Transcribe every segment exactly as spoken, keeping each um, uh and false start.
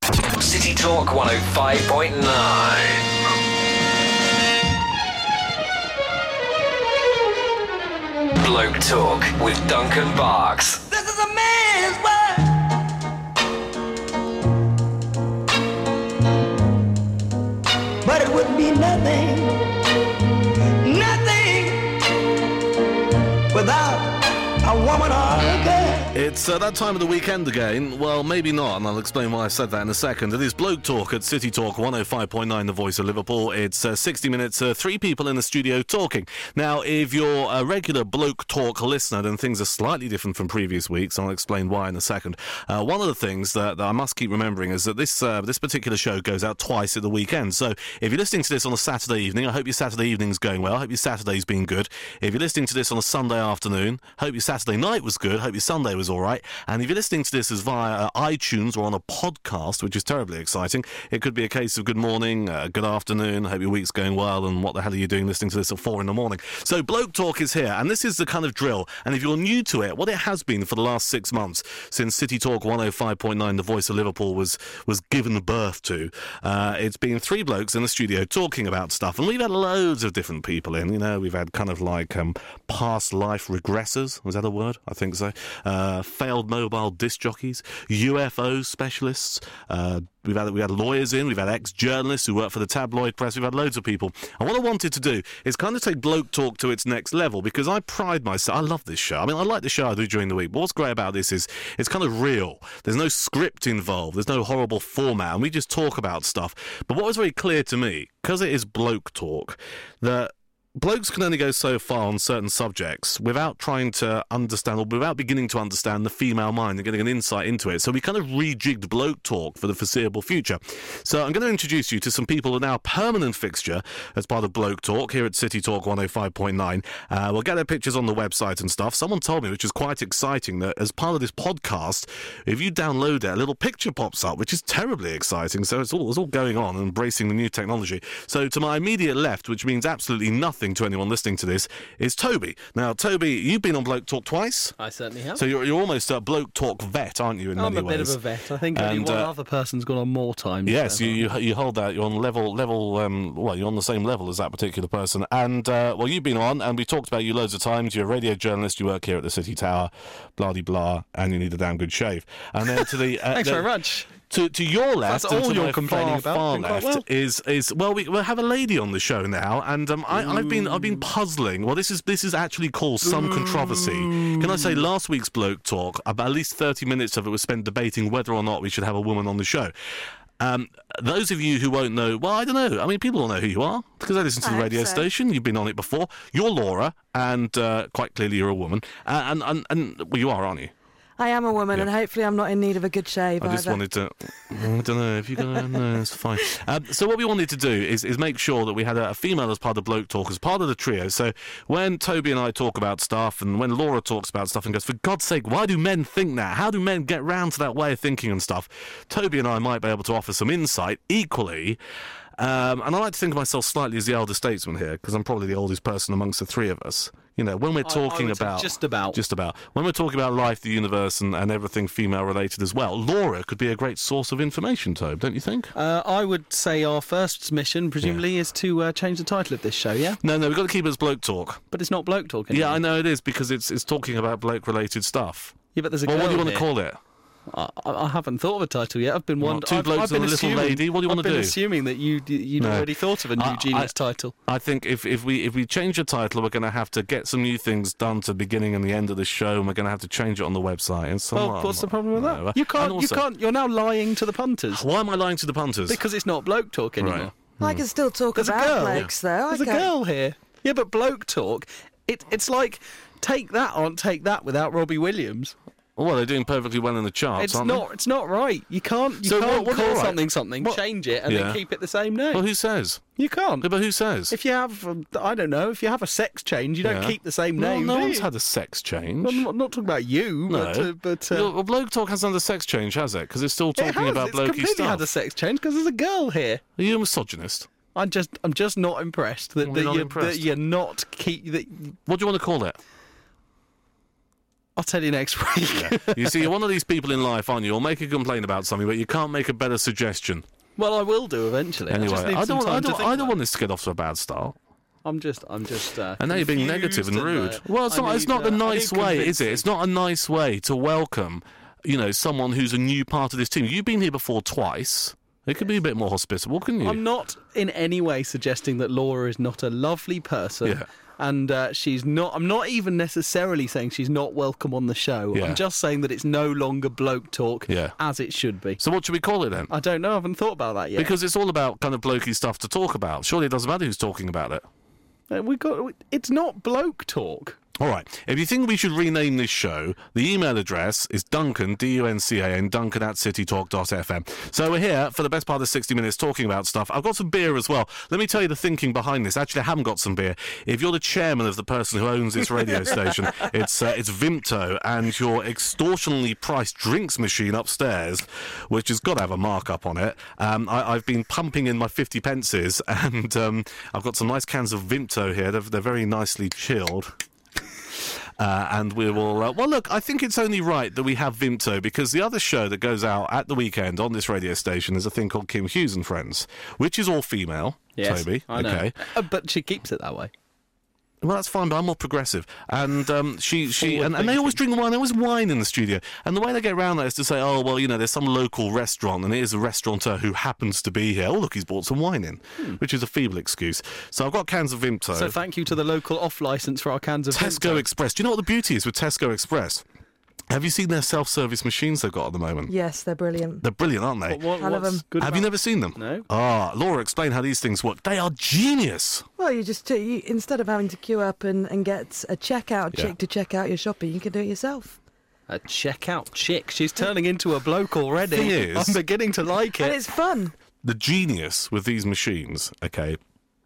City Talk one oh five point nine. Bloke Talk with Duncan Barks. This is a man's world, but it would be nothing, nothing without a woman or a girl. It's uh, that time of the weekend again. Well, maybe not, and I'll explain why I said that in a second. It is Bloke Talk at City Talk one oh five point nine, the voice of Liverpool. It's uh, sixty minutes, uh, three people in the studio talking. Now, if you're a regular Bloke Talk listener, then things are slightly different from previous weeks, and I'll explain why in a second. Uh, one of the things that, that I must keep remembering is that this uh, this particular show goes out twice at the weekend. So if you're listening to this on a Saturday evening, I hope your Saturday evening's going well. I hope your Saturday's been good. If you're listening to this on a Sunday afternoon, hope your Saturday night was good. Hope your Sunday was all right. And if you're listening to this as via uh, iTunes or on a podcast, which is terribly exciting, it could be a case of good morning, uh, good afternoon, hope your week's going well, and what the hell are you doing listening to this at four in the morning? So Bloke Talk is here, and this is the kind of drill. And if you're new to it, what it has been for the last six months, since City Talk one oh five point nine, the voice of Liverpool, was was given birth to, uh, it's been three blokes in the studio talking about stuff, and we've had loads of different people in. You know, we've had kind of like um, past life regressors, was that a word? I think so. Uh, failed mobile disc jockeys, U F O specialists, uh, we've had we had lawyers in, we've had ex-journalists who work for the tabloid press, we've had loads of people. And what I wanted to do is kind of take Bloke Talk to its next level, because I pride myself, I love this show. I mean, I like the show I do during the week, but what's great about this is it's kind of real. There's no script involved, there's no horrible format, and we just talk about stuff. But what was very clear to me, because it is Bloke Talk, that blokes can only go so far on certain subjects without trying to understand, or without beginning to understand, the female mind and getting an insight into it. So we kind of rejigged Bloke Talk for the foreseeable future. So I'm going to introduce you to some people who are now a permanent fixture as part of Bloke Talk here at City Talk one oh five point nine. Uh, we'll get their pictures on the website and stuff. Someone told me, which is quite exciting, that as part of this podcast, if you download it, a little picture pops up, which is terribly exciting. So it's all, it's all going on, embracing the new technology. So to my immediate left, which means absolutely nothing to anyone listening to this, is Toby. Now, Toby, you've been on Bloke Talk twice. I certainly have. So you're, you're almost a Bloke Talk vet, aren't you, in I'm many ways? I'm a bit of a vet. I think only and, one uh, other person's gone on more times. Yes, so. you, you you hold that. You're on level, level. Um, well, you're on the same level as that particular person. And, uh, well, you've been on, and we talked about you loads of times. You're a radio journalist, you work here at the City Tower, blah-de-blah, and you need a damn good shave. And then to the... Uh, Thanks the, very much. To, to your left, That's and all to you're my complaining far, about. far Doing quite left well. is is well, we, we have a lady on the show now, and um, I, I've been I've been puzzling. Well, this is this is actually caused some controversy. Can I say last week's Bloke Talk, about at least thirty minutes of it was spent debating whether or not we should have a woman on the show. Um, those of you who won't know, well, I don't know. I mean, people will know who you are because they listen to I the hope radio so. station. You've been on it before. You're Laura, and uh, quite clearly you're a woman. Uh, and, and and well, you are, aren't you? I am a woman, Yeah. and hopefully I'm not in need of a good shave I just either. wanted to... I don't know if you're going to... No, it's fine. Um, so what we wanted to do is, is make sure that we had a, a female as part of Bloke Talk, as part of the trio. So when Toby and I talk about stuff, and when Laura talks about stuff and goes, for God's sake, why do men think that? How do men get round to that way of thinking and stuff? Toby and I might be able to offer some insight. Equally... Um, and I like to think of myself slightly as the elder statesman here, because I'm probably the oldest person amongst the three of us. You know, when we're talking I, I would say about... just about. Just about. When we're talking about life, the universe, and, and everything female-related as well, Laura could be a great source of information, Tobe, don't you think? Uh, I would say our first mission, presumably, is to uh, change the title of this show, yeah? No, no, we've got to keep it as Bloke Talk. But it's not Bloke Talk anymore. Yeah, I know it is, because it's it's talking about bloke-related stuff. Yeah, but there's a Well, girl what do you want here. to call it? I, I haven't thought of a title yet. I've been What, wondering. two I've, blokes I've been and a little assuming, lady? What do you I've wanna been do? assuming that you'd, you'd No. already thought of a new I- genius I- title. I think if, if we if we change the title, we're going to have to get some new things done to the beginning and the end of the show, and we're going to have to change it on the website. And so Well, on. what's the problem with No. that? You can't. And also- you can't. You're now lying to the punters Why am I lying to the punters? because it's not Bloke Talk anymore. Right. I can still talk There's a about girl. blokes, though. There's I a can. girl here. Yeah, but Bloke Talk. It, it's like take that on, take that without Robbie Williams. Well, they're doing perfectly well in the charts, It's aren't not. It's not right. You can't. You So can't what- what- call all right. something something, What- change it, and Yeah. then keep it the same they? name. Well, who says? You can't. Yeah, but who says? If you have, um, I don't know, if you have a sex change, you don't Yeah. keep the same no, name. no do one's you? had a sex change. I'm not, not talking about you, No. but, uh, but uh, well, well, Bloke Talk hasn't had a sex change, has it? Because it's still it talking has. about It's blokey completely stuff. had a sex change because there's a girl here. Are you a misogynist? I'm just, I'm just not impressed that, Well, that, you're not you're, impressed. that you're not keep that. What do you want to call it? I'll tell you next week. You see, you're one of these people in life, aren't you? You'll make a complaint about something, but you can't make a better suggestion. Well, I will do eventually. I, Anyway, just need I some don't, time I to don't, think I don't about want this to get off to a bad start. it. I'm just, I'm just. Uh, And now you're being confused negative and rude. uh, Well, it's I not, it's need, not the uh, I nice need way, is it? convincing. It's not a nice way to welcome, you know, someone who's a new part of this team. You've been here before twice. It could be a bit more hospitable, couldn't you? I'm not in any way suggesting that Laura is not a lovely person. Yeah. And uh, she's not. I'm not even necessarily saying she's not welcome on the show. Yeah. I'm just saying that it's no longer bloke talk Yeah. as it should be. So what should we call it then? I don't know. I haven't thought about that yet. Because it's all about kind of blokey stuff to talk about. Surely it doesn't matter who's talking about it. Uh, we got. It's not bloke talk. All right. If you think we should rename this show, the email address is Duncan, D U N C A N, Duncan at citytalk dot f m. So we're here for the best part of sixty minutes talking about stuff. I've got some beer as well. Let me tell you the thinking behind this. Actually, I haven't got some beer. If you're the chairman of the person who owns this radio station, it's uh, it's Vimto, and your extortionately priced drinks machine upstairs, which has got to have a markup on it. Um, I, I've been pumping in my fifty pences, and um, I've got some nice cans of Vimto here. They're, they're very nicely chilled. Uh, and we will... Uh, well, look, I think it's only right that we have Vimto, because the other show that goes out at the weekend on this radio station is a thing called Kim Hughes and Friends, which is all female, Toby. I know. Okay. Uh, but she keeps it that way. Well, that's fine, but I'm more progressive. And um, she, she, and, and they always drink wine. They always wine in the studio. And the way they get around that is to say, oh, well, you know, there's some local restaurant, and it is a restaurateur who happens to be here. Oh, look, he's brought some wine in, hmm. which is a feeble excuse. So I've got cans of Vimto. So thank you to the local off-licence for our cans of Tesco Vimto. Express. Do you know what the beauty is with Tesco Express? Have you seen their self-service machines they've got at the moment? Yes, they're brilliant. They're brilliant, aren't they? What, what, I love what's them. good Have you about- never seen them? No. Ah, Laura, explain how these things work. They are genius. Well, you just you, instead of having to queue up and, and get a checkout Yeah. chick to check out your shopping, you can do it yourself. A checkout chick. She's turning into a bloke already. Thing is- I'm beginning to like And it. it's fun. The genius with these machines, okay,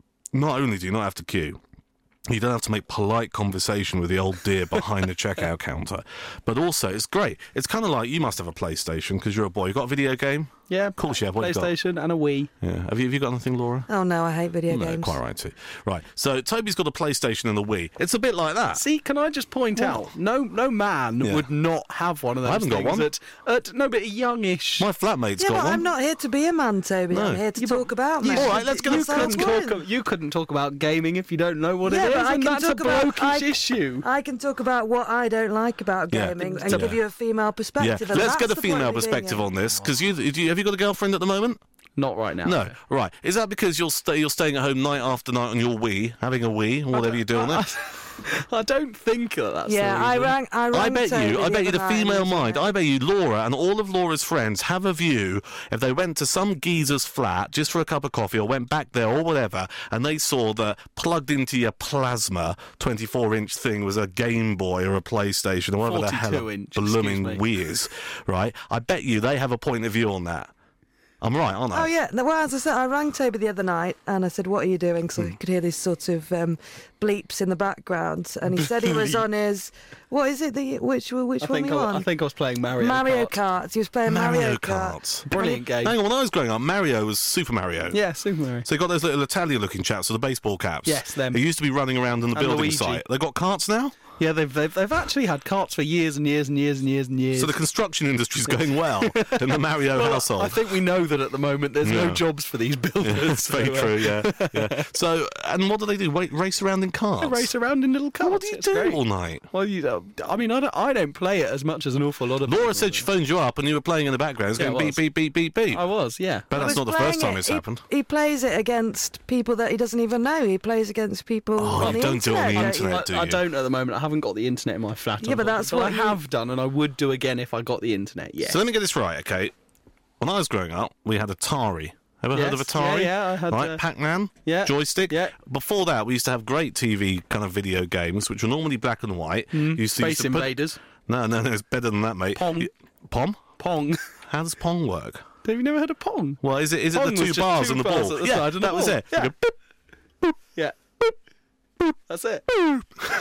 not only do you not have to queue, you don't have to make polite conversation with the old dear behind the checkout counter, but also it's great. It's kind of like you must have a PlayStation because you're a boy. You got a video game? Yeah, Of course you have. What have you got? PlayStation and a Wii. Yeah. Have you, have you got anything, Laura? Oh no, I hate video No, games. quite right too. Right. So Toby's got a PlayStation and a Wii. It's a bit like that. See, can I just point out, no no man Yeah. would not have one of those I haven't got things one. At, at, no, but a youngish... My flatmate's Yeah, got but one. I'm not here to be a man, Toby. No. I'm here to Yeah, but talk about you men. All right, let's get you a- That sounds couldn't good. talk, you couldn't talk about gaming if you don't know what Yeah, it is, but I and can that's a talk about- blokish I- issue. I can talk about what I don't like about Yeah. gaming and Yeah. give you a female Yeah. perspective. and Let's that's get a the point female of me being perspective here. on this because you, do you have you got a girlfriend at the moment? Not right now. No, right. Is that because you're stay you're staying at home night after night on your Wii, having a Wii, or whatever you do on it? I don't think that that's Yeah, the I reason. rang. I, rang I bet Toby you, I bet you the other night female and- mind, I bet you Laura and all of Laura's friends have a view if they went to some geezer's flat just for a cup of coffee or went back there or whatever and they saw that plugged into your plasma twenty-four inch thing was a Game Boy or a PlayStation or whatever the hell forty-two a inch, blooming excuse me. Wii is, right? I bet you they have a point of view on that. I'm right, aren't I? Oh yeah. No, well, as I said, I rang Toby the other night and I said, "What are you doing?" So Hmm. I could hear these sort of um, bleeps in the background, and he said he was on his. What is it? That you, which which I one think were you I, on? I think I was playing Mario Mario Kart. Kart. He was playing Mario, Mario Kart. Kart. Brilliant game. Hang on, when I was growing up, Mario was Super Mario. Yeah, Super Mario. So you got those little Italian-looking chaps with the baseball caps. Yes, them. They used to be running around in the And building Luigi. site. They got carts now. Yeah, they've, they've they've actually had carts for years and years and years and years and years. So the construction industry's going well in the Mario Well, household. I think we know that at the moment there's Yeah. no jobs for these builders. It's very so, uh, true, yeah, yeah. So, and what do they do? Wait, race around in cars? They race around in little cars. What do you It's do great. all night? Well, you know, I mean, I don't, I don't play it as much as an awful lot of Laura people said do. she phoned you up and you were playing in the background. It's Yeah, going I beep, was. beep, beep, beep, beep. I was, yeah. But He that's was not the first playing time it- it's he, happened. He plays it against people that he doesn't even know. He plays against people Oh, on you the don't do it on internet. the don't you? internet. I, do I you? don't at the moment. I haven't got the internet in my flat. Yeah, but that's unfortunately, what I you- have done, and I would do again if I got the internet. Yes. So let me get this right, okay? When I was growing up, we had Atari. Ever heard of Yes, Atari? yeah, yeah, I had, Right, uh, Pac-Man, yeah, joystick. yeah. Before that, we used to have great T V kind of video games, which were normally black and white. You used to, Space used to put- Invaders, No, no, no, it's better than that, mate. Pong. You- Pom? Pong. How does Pong work? Have you never heard of Pong? Well, is it is it Pong the was two just bars two and the bars ball? at the yeah, side of that the was ball. it. Yeah. You go, boop. Yeah. That's it.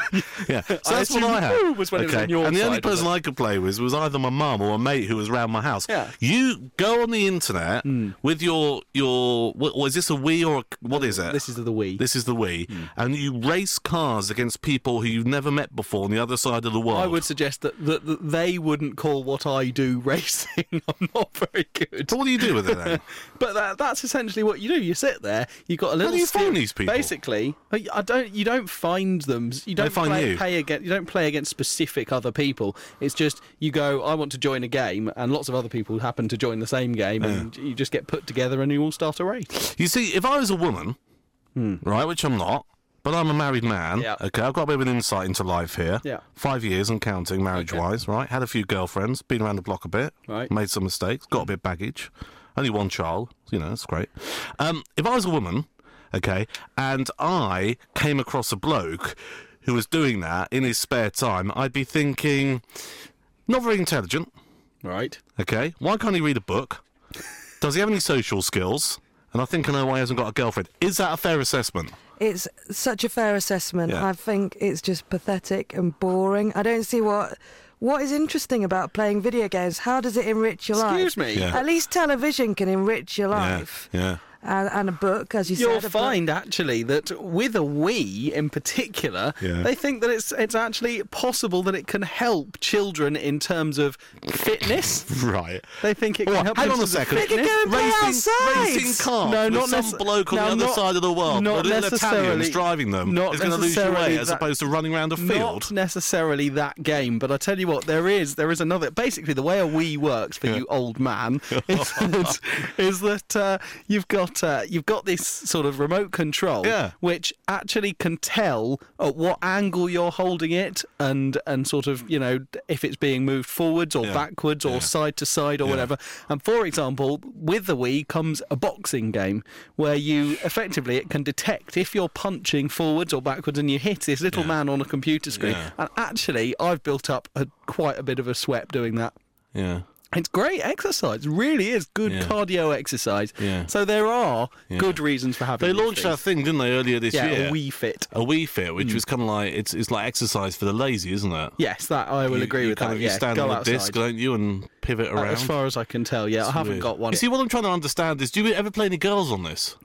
Yeah, so I that's what assumed I had. woo was when it was on your and the only side of person it. I could play with was either my mum or a mate who was around my house. Yeah. You go on the internet with your your what, what is this a Wii or a, what is it? This is the Wii. This is the Wii, and you race cars against people who you've never met before on the other side of the world. I would suggest that, that, that they wouldn't call what I do racing. I'm not very good. So what do you do with it then? But that, that's essentially what you do. You sit there. You've got a little. do you steer- find these people? Basically, I don't. You don't find them. You don't find play, you? Pay against, you don't play against specific other people. It's just you go. I want to join a game, and lots of other people happen to join the same game, and you just get put together, and you all start a race. You see, if I was a woman, right, which I'm not, but I'm a married man, Yeah. okay, I've got a bit of an insight into life here. Yeah. Five years and counting, marriage-wise, right? Had a few girlfriends, been around the block a bit, Right. made some mistakes, got a bit of baggage. Only one child, you know, that's great. Um, if I was a woman, okay, and I came across a bloke who was doing that in his spare time, I'd be thinking, not very intelligent, Right. okay? Why can't he read a book? Does he have any social skills? And I think I know why he hasn't got a girlfriend. Is that a fair assessment? It's such a fair assessment. Yeah. I think it's just pathetic and boring. I don't see what what is interesting about playing video games. How does it enrich your life? Excuse me. Yeah. At least television can enrich your Yeah, life. yeah. And, and a book, as you You'll said. a book. find actually that with a Wii in particular, Yeah. they think that it's it's actually possible that it can help children in terms of fitness. Right. They think it can Well, help. hang in on a terms of second. They could fitness. go and play outside. Racing cars No, with not some necess- bloke on no, the other not- side of the world, not but little necessarily- Italians driving them not is going to lose your way necessarily as that- opposed to running around a field. Not necessarily that game, but I tell you what, there is there is another. Basically, the way a Wii works for you old man is that, is that uh, you've got uh, you've got this sort of remote control, Yeah. which actually can tell at what angle you're holding it, and and sort of you know if it's being moved forwards or Yeah. backwards or Yeah. side to side or Yeah. whatever. And for example, with the Wii comes a boxing game where you effectively it can detect if you're punching forwards or backwards, and you hit this little Yeah. man on a computer screen. Yeah. And actually, I've built up a, quite a bit of a sweat doing that. Yeah. It's great exercise. It really is good Yeah. cardio exercise. Yeah. So there are Yeah. good reasons for having They these launched that things. thing, didn't they, earlier this Yeah, year? a Wii Fit. A Wii Fit, which was kind of like it's it's like exercise for the lazy, isn't it? Yes, that I will you, agree you with kind that. Of, you yeah, stand go on a outside. disc, don't you, and pivot Uh, around. As far as I can tell, yeah, I haven't Weird. got one. You see, what I'm trying to understand is, do you ever play any girls on this?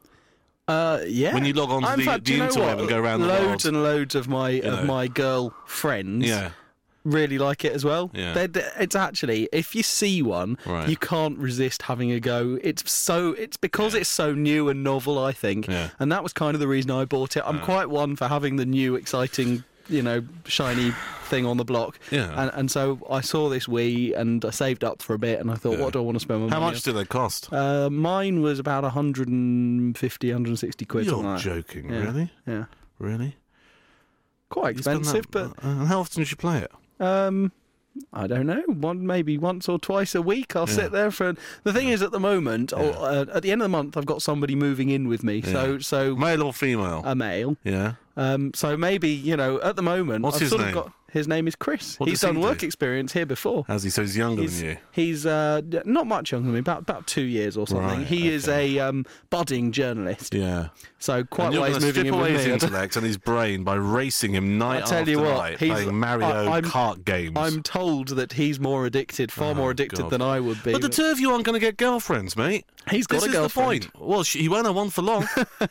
Uh, yeah. When you log on to In the- fact, the do you know interweb what? and go around the loads world. and loads of my know. of my girl friends. Yeah. Really like it as well. Yeah. They're, they're- it's actually if you see one, Right. you can't resist having a go. It's so it's because it's so new and novel, I think, Yeah. and that was kind of the reason I bought it. I'm quite one for having the new, exciting, you know, shiny thing on the block. Yeah. And and so I saw this Wii and I saved up for a bit, and I thought, Yeah. what do I want to spend my How money much do they cost? on? Uh, mine was about one hundred fifty, one hundred sixty quid. You're something like that. joking, Yeah. really? Yeah. Really? Quite You spend expensive, that- but uh, and how often do you play it? Um, I don't know. One maybe once or twice a week. I'll sit there for. The thing is, at the moment, or, uh, at the end of the month, I've got somebody moving in with me. So so Male or female? a male. yeah. Um, so maybe you know, at the moment, What's I've his sort name? of got. His name is Chris. What he's does he done work do? experience here before. Has he? So he's younger He's, than you. he's uh, d- not much younger than me, about about two years or something. Right, he is okay. a um, budding journalist. Yeah. So quite And you're ways going to moving strip in away with his me. I don't- intellect and his brain by racing him night I tell after you what, night, he's- playing Mario I- I'm- Kart games. I'm told that he's more addicted, far Oh, more addicted God. than I would be. But the two of you aren't going to get girlfriends, mate. He's got this a is girlfriend. the point. Well, she, he won't have one for long.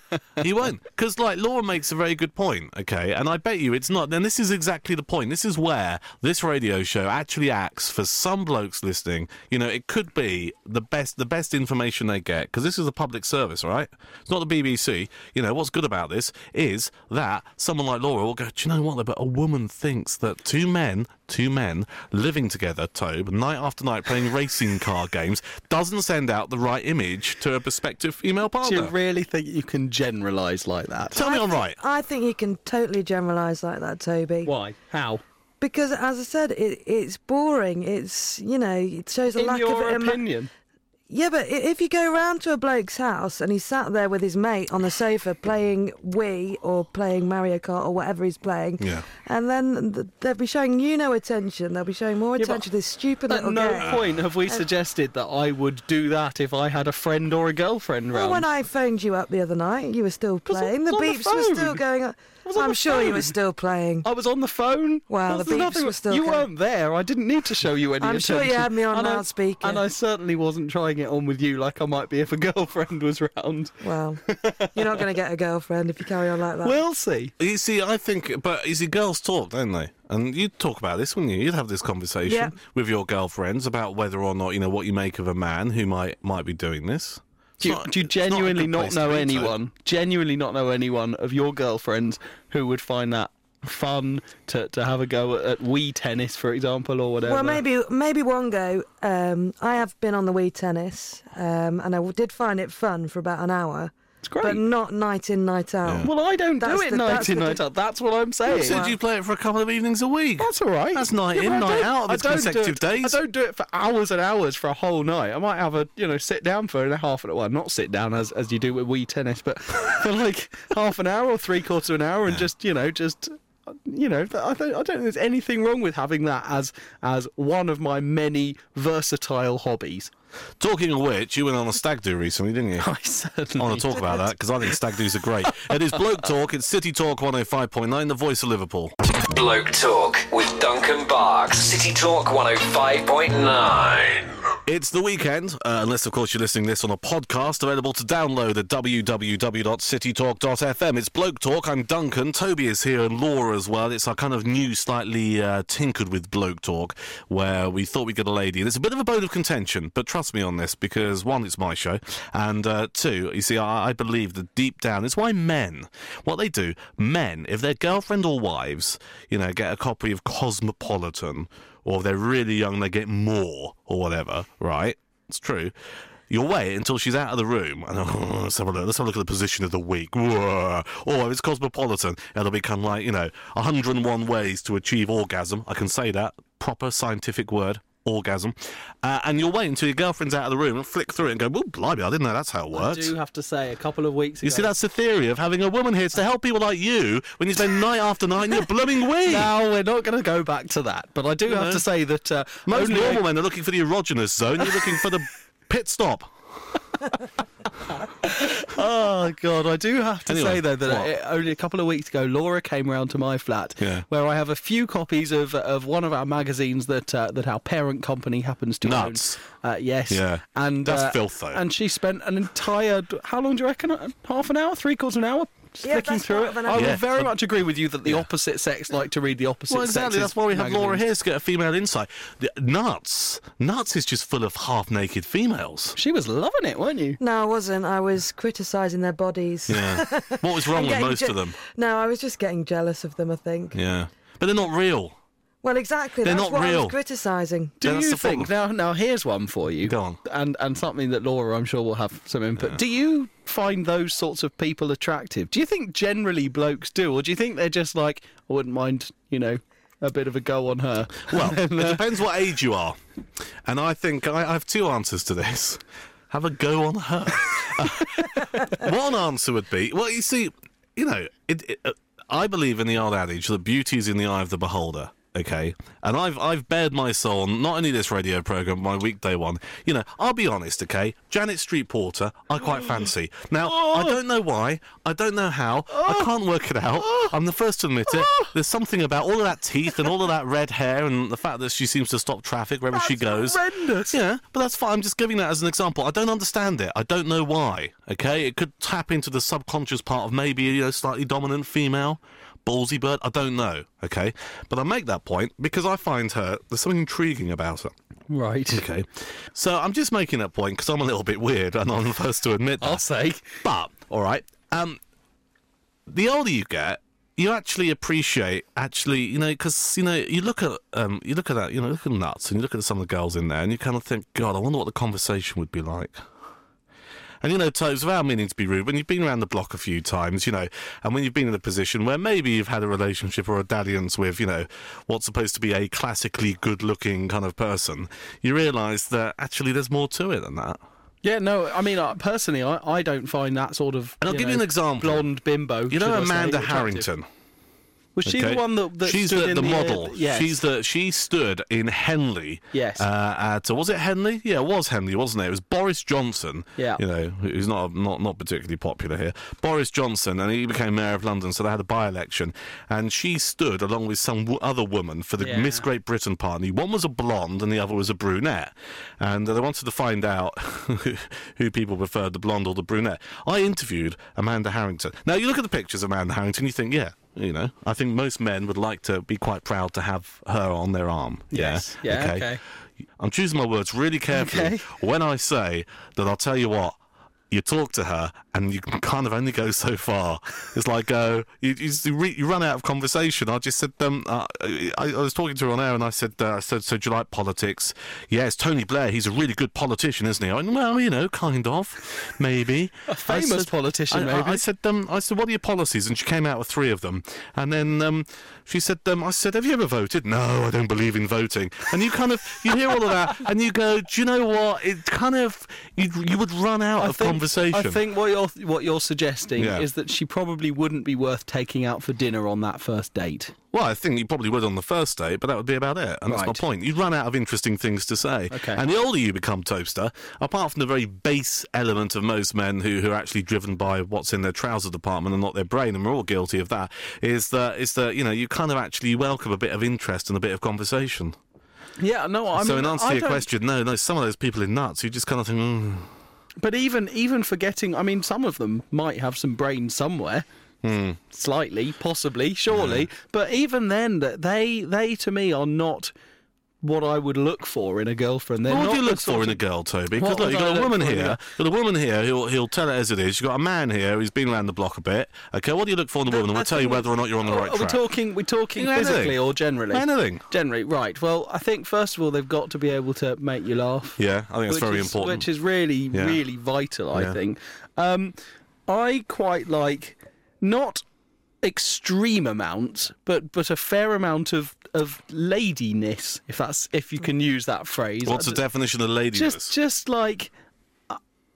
He won't. Because, like, Laura makes a very good point, okay? And I bet you it's not. And this is exactly the point. This is where this radio show actually acts for some blokes listening. You know, it could be the best the best information they get, because this is a public service, right? It's not the B B C. You know, what's good about this is that someone like Laura will go, do you know what? But a woman thinks that two men, two men living together, Tobe, night after night playing racing car games, doesn't send out the right image to a prospective female Do partner. you really think you can generalise like that? Tell me I I'm thi- right. I think you can totally generalise like that, Toby. Why? How? Because, as I said, it, it's boring. It's, you know, it shows a In lack your of... ima- opinion. Yeah, but i- if you go round to a bloke's house and he's sat there with his mate on the sofa playing Wii or playing Mario Kart or whatever he's playing, Yeah. and then th- they'll be showing you no attention, they'll be showing more Yeah, but attention to this stupid At little no game. point have we suggested that I would do that if I had a friend or a girlfriend Well, round. when I phoned you up the other night, you were still was on- playing. The I was on the beeps were still phone. going on. was on I'm the sure you were phone. still playing. I was on the phone. Well, There's the beeps nothing- were still You going. weren't there. I didn't need to show you any I'm attention. sure you had me on And I- loudspeaker. And I certainly wasn't trying it on with you like I might be if a girlfriend was round. Well, you're not going to get a girlfriend if you carry on like that. We'll see. You see, I think, but you see, girls talk, don't they? And you'd talk about this, wouldn't you? You'd have this conversation Yeah. with your girlfriends about whether or not, you know, what you make of a man who might might be doing this. It's Do you, not- do you it's not a genuinely good not place to know be, so- anyone, genuinely not know anyone of your girlfriends who would find that fun to, to have a go at, at Wii tennis, for example, or whatever? Well, maybe maybe one go. Um, I have been on the Wii tennis, um, and I w- did find it fun for about an hour, It's great. but not night in, night out. Well, I don't do That's it the- night that's in, the night di- out. That's what I'm saying. You said you play it for a couple of evenings a week. That's all right. That's night Yeah, in, but I night don't- out of I its don't do consecutive it- days. I don't do it for hours and hours for a whole night. I might have a, you know, sit down for a half an hour. Well, not sit down as as you do with Wii tennis, but for like half an hour or three quarters of an hour, and just, you know, just. You know, I don't, I don't think there's anything wrong with having that as as one of my many versatile hobbies. Talking of which, you went on a stag do recently, didn't you? I certainly I want to talk about that because I think stag do's are great. It is Bloke Talk. It's City Talk one oh five point nine, the voice of Liverpool. Bloke Talk with Duncan Barks. City Talk one oh five point nine. It's the weekend, uh, unless, of course, you're listening to this on a podcast available to download at w w w dot city talk dot f m. It's Bloke Talk. I'm Duncan. Toby is here and Laura as well. It's our kind of new, slightly uh, tinkered with Bloke Talk, where we thought we'd get a lady. And it's a bit of a bone of contention, but trust me on this, because one, it's my show, and uh, two, you see, I, I believe that deep down, it's why men, what they do, men, if their girlfriend or wives, you know, get a copy of Cosmopolitan, or if they're really young, they get More, or whatever, right? It's true. You'll wait until she's out of the room, and oh, let's have a look. Let's have a look at the position of the week. Whoa. Or if it's Cosmopolitan, it'll become like, you know, one hundred and one ways to achieve orgasm. I can say that. Proper scientific word. Orgasm. Uh, and you'll wait until your girlfriend's out of the room and flick through it and go, well, blimey, I didn't know that's how it I works. do have to say, a couple of weeks ago. You see, that's the theory of having a woman here. It's to help people like you when you spend night after night in your blooming wee. No, we're not going to go back to that. But I do You have know, to say that uh, Most only normal men are looking for the erogenous zone. You're looking for the pit stop. Oh God, I do have to Anyway, say though that what? uh, only a couple of weeks ago, Laura came round to my flat, Yeah. where I have a few copies of of one of our magazines that uh, that our parent company happens to Nuts. own. Uh, yes, Yeah. and That's uh, filth, though. And she spent an entire how long do you reckon? Uh, Half an hour, three quarters of an hour. Just Yeah, flicking best through part it. of an I hour. will Yeah. very But- much agree with you that the Yeah. opposite sex like to read the opposite Well, exactly. sex's That's why we have Laura magazines. here to get a female insight. The- Nuts. Nuts is just full of half-naked females. She was loving it, weren't you? No, I wasn't. I was criticising their bodies. Yeah. What was wrong And with getting most je- of them? No, I was just getting jealous of them, I think. Yeah. But they're not real. Well, exactly. They're That's not what I real. was criticising. Do Yeah, that's you the think problem. now? Now here's one for you. Go on. And and something that Laura, I'm sure, will have some input. Do you find those sorts of people attractive? Do you think generally blokes do, or do you think they're just like, I wouldn't mind, you know, a bit of a go on her? Well, And, it uh, depends what age you are. And I think I, I have two answers to this. Have a go on her. One answer would be, well, you see, you know, it, it, uh, I believe in the old adage that beauty is in the eye of the beholder. Okay, and I've I've bared my soul on not only this radio program, my weekday one. You know, I'll be honest. Okay, Janet Street Porter, I quite fancy. Now, I don't know why, I don't know how, I can't work it out. I'm the first to admit it. There's something about all of that teeth and all of that red hair and the fact that she seems to stop traffic wherever she goes. horrendous. Yeah, but that's fine. I'm just giving that as an example. I don't understand it. I don't know why. Okay, it could tap into the subconscious part of maybe, you know, slightly dominant female. Ballsy bird, I don't know, okay? But I make that point because I find her, there's something intriguing about her, Right. okay? So I'm just making that point because I'm a little bit weird and I'm the first to admit that. I'll say. But, all right, um, the older you get, you actually appreciate, actually, you know, because, you know, you look at, um, you look at that, you know, look at Nuts and you look at some of the girls in there and you kind of think, God, I wonder what the conversation would be like. And, you know, Tobes, without meaning to be rude, when you've been around the block a few times, you know, and when you've been in a position where maybe you've had a relationship or a dalliance with, you know, what's supposed to be a classically good-looking kind of person, you realise that actually there's more to it than that. Yeah, no, I mean, uh, personally, I, I don't find that sort of. And I'll you give know, you an example. Blonde bimbo. You know should I say, Amanda attractive. Harrington? Was she Okay. the one that, that She's stood the, in the the model. Uh, yes. She's the she stood in Henley. Yes. Uh, at was it Henley? Yeah, it was Henley, wasn't it? It was Boris Johnson. Yeah. You know, who's not not not particularly popular here. Boris Johnson, and he became mayor of London, so they had a by-election, and she stood along with some w- other woman for the Yeah. Miss Great Britain party. One was a blonde, and the other was a brunette, and uh, they wanted to find out who people preferred, the blonde or the brunette. I interviewed Amanda Harrington. Now you look at the pictures of Amanda Harrington, you think, yeah. You know, I think most men would like to be quite proud to have her on their arm. Yes. Yeah, okay. I'm choosing my words really carefully Okay. when I say that I'll tell you what, you talk to her and you can kind of only go so far. It's like uh, you, you, you, re- you run out of conversation. I just said, um, uh, I, I was talking to her on air and I said, uh, I said, so do you like politics? Yes, Tony Blair, he's a really good politician, isn't he? I went, well, you know, kind of, maybe. A famous I said- politician, I, I- maybe. I said, um, I said, what are your policies? And she came out with three of them. And then um, she said, um, I said, have you ever voted? No, I don't believe in voting. And you kind of, you hear all of that and you go, do you know what? It kind of, you, you would run out I of think, conversation. I think what you're what you're suggesting Yeah. is that she probably wouldn't be worth taking out for dinner on that first date. Well, I think you probably would on the first date, but that would be about it. And that's my Right. point. You'd run out of interesting things to say. Okay. And the older you become, Toaster, apart from the very base element of most men who, who are actually driven by what's in their trouser department and not their brain, and we're all guilty of that, is that, is that you know, you kind of actually welcome a bit of interest and a bit of conversation. Yeah, no, I so mean, in answer I to your don't- question, no, no, some of those people are nuts. You just kind of think, mm. But even even forgetting, I mean, some of them might have some brains somewhere, Hmm. slightly, possibly, surely. But even then, that they they to me are not what I would look for in a girlfriend. They're What not do you the look for sort in a of- girl, Toby? What Because look, would you've I got a look woman for in a here. girl? You've got a woman here who'll, he'll tell it as it is. You've got a man here who's been around the block a bit. Okay, what do you look for in a woman? And we'll tell you whether or not you're on the right Are we track. talking? We're talking Anything. physically or generally? Anything. Generally, right. Well, I think first of all they've got to be able to make you laugh. Yeah, I think that's which very is, important. Which is really, Yeah. really vital, I Yeah. think. Um, I quite like not extreme amounts, but but a fair amount of of ladiness, if that's if you can use that phrase. What's the definition of ladiness? Just just like. uh,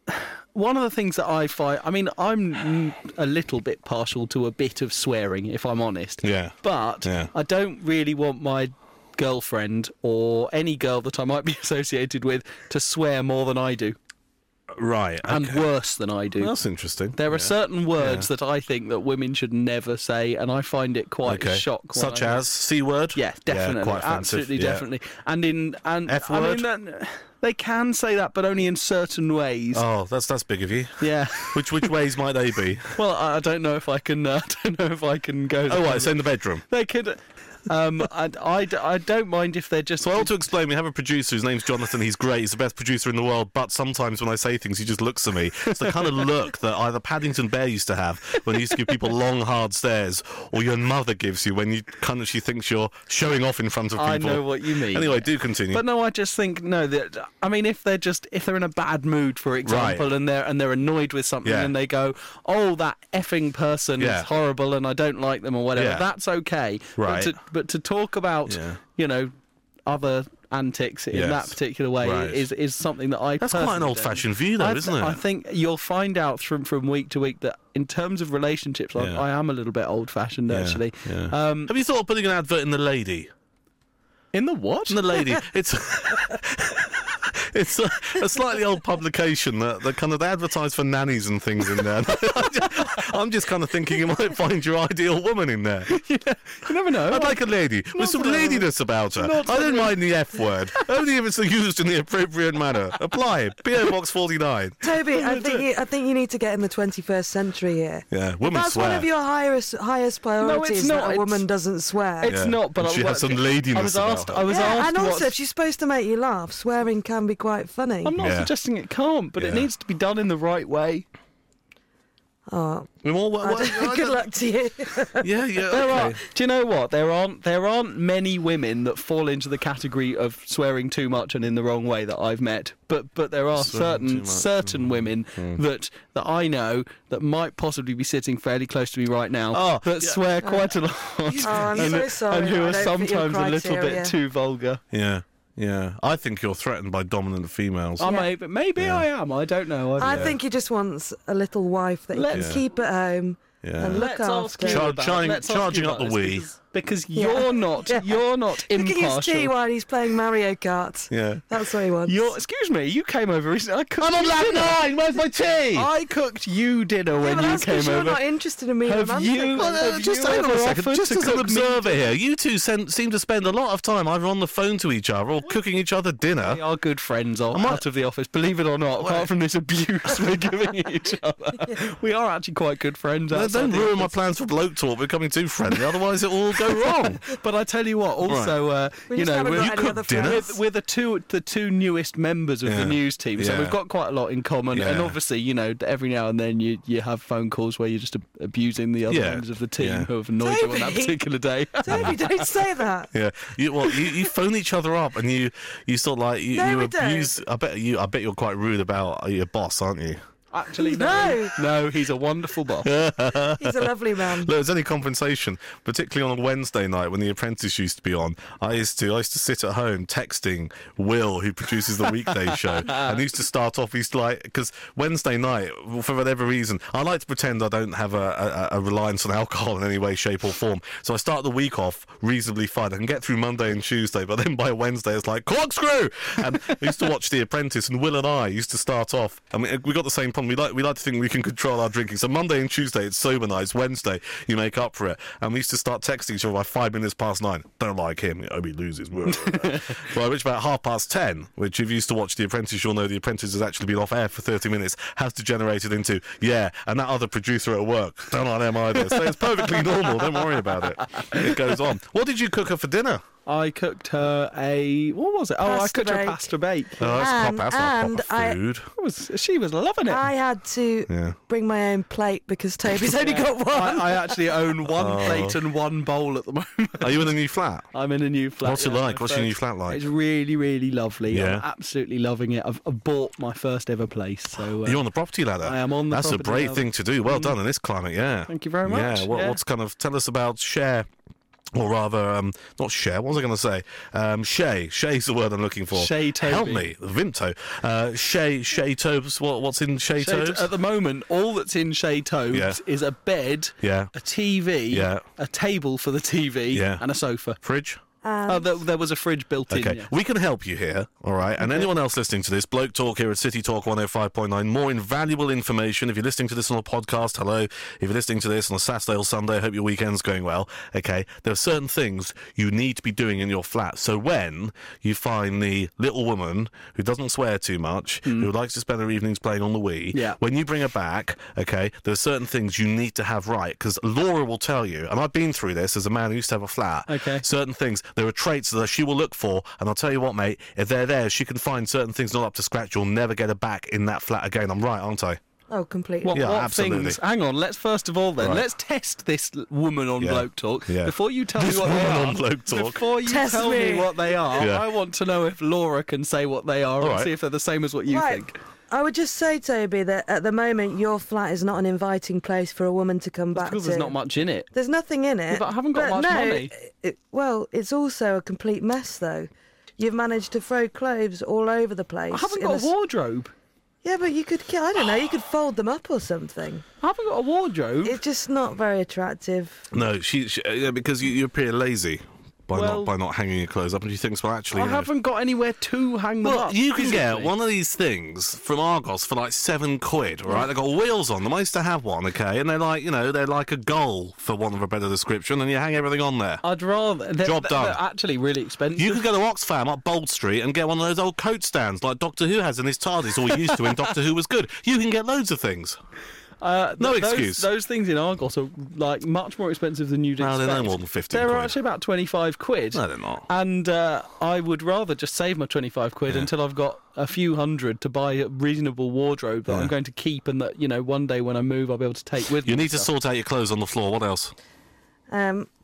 One of the things that I find, I mean, I'm mm, a little bit partial to a bit of swearing, if I'm honest. Yeah. But Yeah. I don't really want my girlfriend or any girl that I might be associated with to swear more than I do Right. and okay. worse than I do. That's interesting. There are Yeah. certain words Yeah. that I think that women should never say, and I find it quite Okay. a shock. when Such I- as C word? yeah, definitely, quite offensive. absolutely, Yeah. definitely. And in and F I word? mean, that, they can say that, but only in certain ways. Oh, that's that's big of you. Yeah. Which which ways might they be? Well, I I don't know if I can. Uh, I don't know if I can go. Oh, right, so in the bedroom. They could. Um, I, I, I don't mind if they're just. So I want to explain, we have a producer whose name's Jonathan. He's great. He's the best producer in the world. But sometimes when I say things, he just looks at me. It's the kind of look that either Paddington Bear used to have when he used to give people long, hard stares, or your mother gives you when you kind of she thinks you're showing off in front of people. I know what you mean. Anyway, do continue. But no, I just think no. That I mean, if they're just if they're in a bad mood, for example, Right. and they're and they're annoyed with something, Yeah. and they go, "Oh, that effing person Yeah. is horrible, and I don't like them," or whatever. Yeah. That's okay. Right. But to, but to talk about, Yeah. you know, other antics in Yes. that particular way Right. is is something that I. That's quite an personally old-fashioned don't. view, though, I th- isn't it? I think you'll find out from from week to week that in terms of relationships, I, Yeah. I am a little bit old-fashioned Yeah, actually. yeah. Um, have you thought of putting an advert in the Lady? in the what? In the Lady, it's it's a, a slightly old publication that, that kind of they advertise for nannies and things in there. I'm just kind of thinking you might find your ideal woman in there. You never know. I'd like a lady with some for a- ladiness about her. not I don't for a- mind the F word, only if it's used in the appropriate manner. Apply. P O Box forty-nine. Toby, I think you, I think you need to get in the twenty-first century here. Yeah, women That's swear. one of your highest highest priorities. not. That a It's- woman doesn't swear. It's Yeah. not, but And I, she has some ladiness I was asked. about her. I was yeah, asked. and also, what's- if she's supposed to make you laugh, swearing can be quite funny. I'm not Yeah. suggesting it can't, but it Yeah. needs to be done in the right way. Oh, Well, well, I well, don't- I good don't- luck to you. Yeah, yeah. There okay. are. Do you know what? There aren't. There aren't many women that fall into the category of swearing too much and in the wrong way that I've met. But but there are Swearing too certain much. certain women that that I know that might possibly be sitting fairly close to me right now Oh, that yeah. swear quite a lot. Oh, I'm and, so sorry. and who I are don't fit your sometimes a little criteria. bit too vulgar. Yeah. Yeah, I think you're threatened by dominant females. I Yeah. may, but maybe Yeah. I am. I don't know. I Yeah. think he just wants a little wife that he Let's- can keep at home Yeah. and look Let's ask after. you Char- about- charging- let's ask charging you up the about this Wii. because, because Yeah. you're not Yeah. you're not Cooking his tea impartial. while he's playing Mario Kart. Yeah. That's what he wants. You're, excuse me, you came over recently. I cooked I'm on you lap dinner. nine. Where's my tea? I cooked you dinner yeah, when but you that's came 'cause you're over. not interested in me Have romantically. you- Well, uh, Have just you hang on a ever second. offered Just to as an cook me observer here, you two sen- seem to spend a lot of time either on the phone to each other or cooking each other dinner. We are good friends all, Am I- out of the office, believe it or not. Apart from this abuse we're giving each other, we are actually quite good friends. Don't- outside Don't the ruin my office. plans for bloke talk becoming too friendly, otherwise it will all go wrong. But I tell you what, also, uh, We you just know, haven't we're, got You any cook other dinner? friends. we're, we're the two the two newest members of Yeah. the news team, so Yeah. we've got quite a lot in common. And Yeah. obviously, you know, every now and then you, you have phone calls where you're just ab- abusing the other Yeah. members of the team Yeah. who have annoyed you on that Toby! particular day. Toby, don't say that. Yeah, you well, you, you phone each other up and you you sort of like you, No, you we don't. abuse. I bet you. I bet you're quite rude about your boss, aren't you? Actually, No. no, he's a wonderful boss. He's a lovely man. Look, there's any compensation, particularly on a Wednesday night when The Apprentice used to be on. I used to I used to sit at home texting Will, who produces the weekday show, and he used to start off. He's like, because Wednesday night, for whatever reason, I like to pretend I don't have a, a, a reliance on alcohol in any way, shape, or form. So I start the week off reasonably fine. I can get through Monday and Tuesday, but then by Wednesday it's like corkscrew. And I used to watch The Apprentice, and Will and I used to start off. I mean, we got the same problem. We like we like to think we can control our drinking. So Monday and Tuesday it's sober nights. Wednesday you make up for it. And we used to start texting each other by five minutes past nine. Don't like him. I hope he loses. By which about half past ten, which if you used to watch The Apprentice, you'll know The Apprentice has actually been off air for thirty minutes, has degenerated into, yeah, and that other producer at work. Don't like them either. So it's perfectly normal. Don't worry about it. It goes on. What did you cook her for dinner? I cooked her a what was it? Oh, I Pasta cooked her bake. pasta bake. Oh, that's, And- proper, that's not and proper I- food. It was, she was loving it. I had to Yeah. bring my own plate because Toby's only got one. I, I actually own one Oh. plate and one bowl at the moment. Are you in a new flat? I'm in a new flat. What's it yeah, like? my What's your first- new flat like? It's really, really lovely. Yeah. I'm absolutely loving it. I've, I've bought my first ever place. So uh, You're on the property ladder. I am on the That's a property brave ladder. thing to do. Well done in this climate, yeah. Thank you very much, Yeah. What, yeah. What's kind of tell us about share, or rather, um, not share. What was I going to say? Um, Shay. Shay's the word I'm looking for. Shay Toby. Help me, Vimto. Uh, Shay. Shay Tobes. What, what's in Shay Shay- Tobes? at the moment, all that's in Shay Tobes Yeah. is a bed, Yeah. a T V, Yeah. a table for the T V, Yeah. and a sofa. Fridge. Oh, there, there was a fridge built Okay, in. Yeah. we can help you here, all right? And anyone else listening to this, Bloke Talk here at City Talk one oh five point nine, more invaluable information. If you're listening to this on a podcast, hello. If you're listening to this on a Saturday or Sunday, I hope your weekend's going well, okay? There are certain things you need to be doing in your flat. So when you find the little woman who doesn't swear too much, who likes to spend her evenings playing on the Wii, Yeah. when you bring her back, okay, there are certain things you need to have right, because Laura will tell you, and I've been through this as a man who used to have a flat, Okay. certain things, there are traits that she will look for, and I'll tell you what, mate, if they're there, she can find certain things not up to scratch. You'll never get her back in that flat again. I'm right, aren't I? Oh, completely. What, Yeah, what absolutely. things? Hang on. Let's first of all then Right. let's test this l- woman on Yeah. Bloke Talk Yeah. before you tell This me what they woman are. on Bloke Talk. Before you Test tell me. me. what they are, Yeah. I want to know if Laura can say what they are All and right. see if they're the same as what you Right. think. I would just say, Toby, that at the moment your flat is not an inviting place for a woman to come back Because to. there's not much in it. There's nothing in it. but I haven't got But much no, money. It, well, it's also a complete mess, though. You've managed to throw clothes all over the place. I haven't in got a s- wardrobe. Yeah, but you could, I don't know, you could fold them up or something. I haven't got a wardrobe. It's just not very attractive. No, she, she uh, because you, you appear lazy by Well- not by not hanging your clothes up, and she thinks, well, actually, I you know, haven't got anywhere to hang them well, up. you can get physically. one of these things from Argos for like seven quid, right? They've got wheels on them. I used to have one, okay, and they're like, you know, they're like a goal, for want of a better description, and you hang everything on there. I'd rather. They're, Job they're- done. They're actually really expensive. You could go to Oxfam up Bold Street and get one of those old coat stands like Doctor Who has in his TARDIS, or used to when Doctor Who was good. You can get loads of things. Uh, No th- excuse. Those, those things in Argos are like much more expensive than you'd No, expect. they're no more than fifteen They're quid. actually about twenty-five quid. No, they're not. And uh, I would rather just save my twenty-five quid Yeah. until I've got a few hundred to buy a reasonable wardrobe that Yeah. I'm going to keep, and that, you know, one day when I move I'll be able to take with me. You need to So- sort out your clothes on the floor. What else? Um,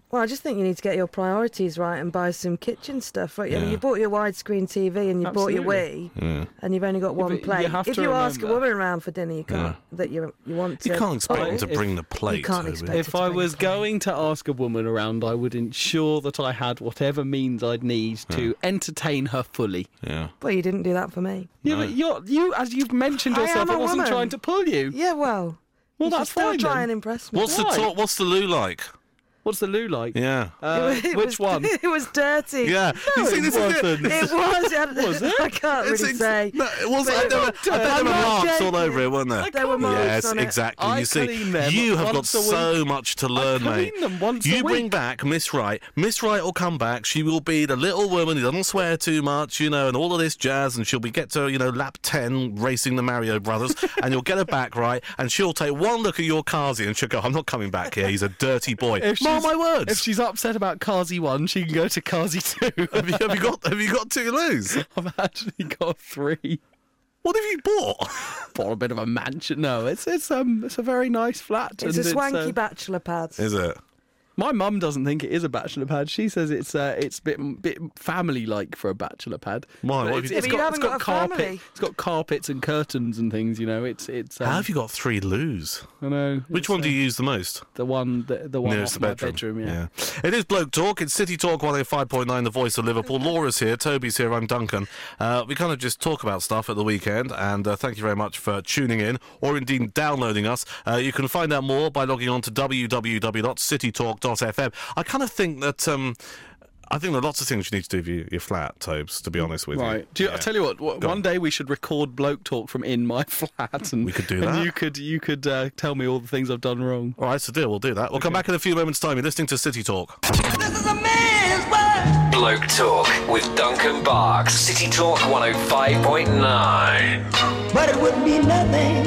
Well, I just think you need to get your priorities right and buy some kitchen stuff. Right? Yeah. You bought your widescreen T V and you bought your Absolutely. Wii, Yeah. and you've only got one but you plate. have if to you ask a remember- woman around for dinner, you can't that you you want to. You can't expect Oh, them to if- bring the plate. you can't Toby. expect- If to I bring was a plate. going to ask a woman around, I would ensure that I had whatever means I'd need to entertain her fully. Yeah. Well, you didn't do that for me. Yeah, but you're, you, as you've mentioned I yourself, am I a wasn't woman. trying to pull you. Yeah, well, Well, you should that's still fine try then. and impress me. What's the Why? talk? What's the loo like? What's the loo like? Yeah. Uh, It which was- one? It was dirty. Yeah. No, You see, it this is it. wasn't. It was. I, Was it? I can't It's really ex- say. No, it was. But I it bet was there were- I bet there dirty. were I'm not marks all joking. over it, weren't there? There were marks Yes, on it. exactly. I you see, clean them you have got once a so much to learn, I mate. clean them once a you bring week. back Miss Wright. Miss Wright will come back. She will be the little woman who doesn't swear too much, you know, and all of this jazz. And she'll be get to, you know, lap ten racing the Mario Brothers, and you'll get her back right. And she'll take one look at your Kazi and she'll go, "I'm not coming back here. He's a dirty boy." If Mark she's- my words. If she's upset about Kazi one, she can go to Kazi two. have, you, have you got? Have you got two to lose? I've actually got three. What have you bought? Bought a bit of a mansion. No, it's it's um it's a very nice flat. It's and a swanky uh, bachelor pad. Is it? My mum doesn't think it is a bachelor pad. She says it's uh, it's a bit bit family like for a bachelor pad. Why? But What have it's, you- it's Yeah, but you got, haven't it's got, got a carpet. family. It's got carpets and curtains and things. You know, it's it's. Um, How have you got three loos? I know. Which it's, one uh, do you use the most? The one, the, the one Nearest off the my bedroom. bedroom. Yeah. It is Bloke Talk. It's City Talk one oh five point nine, the voice of Liverpool. Laura's here, Toby's here, I'm Duncan. Uh, we kind of just talk about stuff at the weekend, and uh, thank you very much for tuning in, or indeed downloading us. Uh, you can find out more by logging on to w w w dot city talk dot f m. I kind of think that... Um, I think there are lots of things you need to do with your, your flat, Tobes, to be honest with you. Right. Do you, Yeah. I tell you what. w- Go one on. day we should record bloke talk from in my flat, and We could do and that. you could you could uh, tell me all the things I've done wrong. All right, so deal, we'll do that. We'll come back in a few moments' time. You're listening to City Talk. This is a man's world. Bloke Talk with Duncan Barks. City Talk one oh five point nine. But it would be nothing,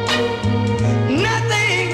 nothing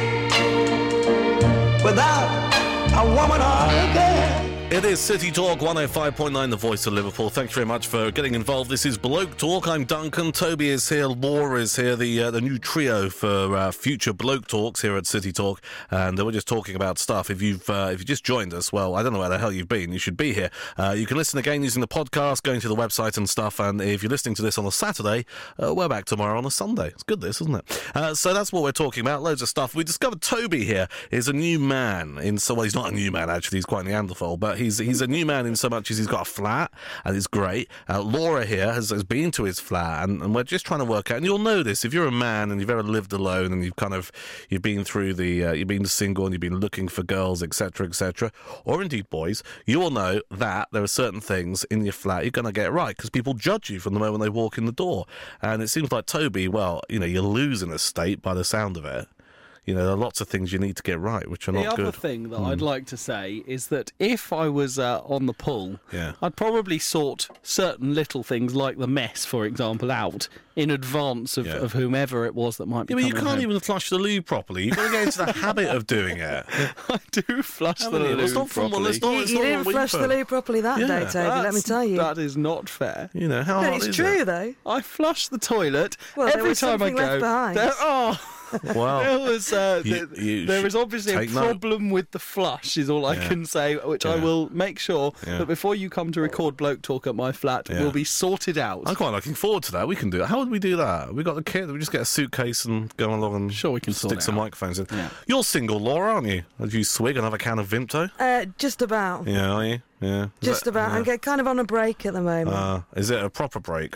without a woman or a girl. It is City Talk one oh five point nine, the voice of Liverpool. Thank you very much for getting involved. This is Bloke Talk. I'm Duncan. Toby is here. Laura is here. The uh, the new trio for uh, future Bloke Talks here at City Talk, and uh, we're just talking about stuff. If you've uh, if you just joined us, well, I don't know where the hell you've been. You should be here. Uh, you can listen again using the podcast, going to the website and stuff. And if you're listening to this on a Saturday, uh, we're back tomorrow on a Sunday. It's good, this, isn't it? Uh, so that's what we're talking about. Loads of stuff. We discovered Toby here is a new man. In so well, he's not a new man actually. He's quite Neanderthal, but he's he's a new man in so much as he's got a flat and it's great. Uh, Laura here has, has been to his flat, and, and we're just trying to work out. And you'll know this if you're a man and you've ever lived alone and you've kind of you've been through the uh, you've been single and you've been looking for girls, et cetera, et cetera, or indeed boys. You will know that there are certain things in your flat you're going to get right because people judge you from the moment they walk in the door. And it seems like Toby, well, you know, you're losing a state by the sound of it. You know, there are lots of things you need to get right, which are The not other good. thing that I'd like to say is that if I was uh, on the pull, Yeah. I'd probably sort certain little things like the mess, for example, out in advance of, Yeah. of whomever it was that might be Yeah, but you coming can't home. even flush the loo properly. You've got to get into the habit of doing it. I do flush the Haven't you? loo It's not from- well, properly. it's not- You, it's you not didn't what we flush put. the loo properly that Yeah. day, Toby, let me That's- tell you. That is not fair. You know, how But hard it's is true, it? though. I flush the toilet Well, there every was time I something go. left behind. There, oh, Wow. there was. Uh, You- th- you there should is obviously a take note. problem with the flush. Is all I Yeah. can say. Which I Yeah. will make sure Yeah. that before you come to record Bloke Talk at my flat, Yeah. will be sorted out. I'm quite looking forward to that. We can do it. How would we do that? We got the kit. We just get a suitcase and go along and Sure, we can sort stick it some out. microphones in. Yeah. You're single, Laura, aren't you? Did you swig another can of Vimto? Uh, just about. Yeah, are you? Yeah. Is Just that- about. yeah. I'm get kind of on a break at the moment. Uh, is it a proper break?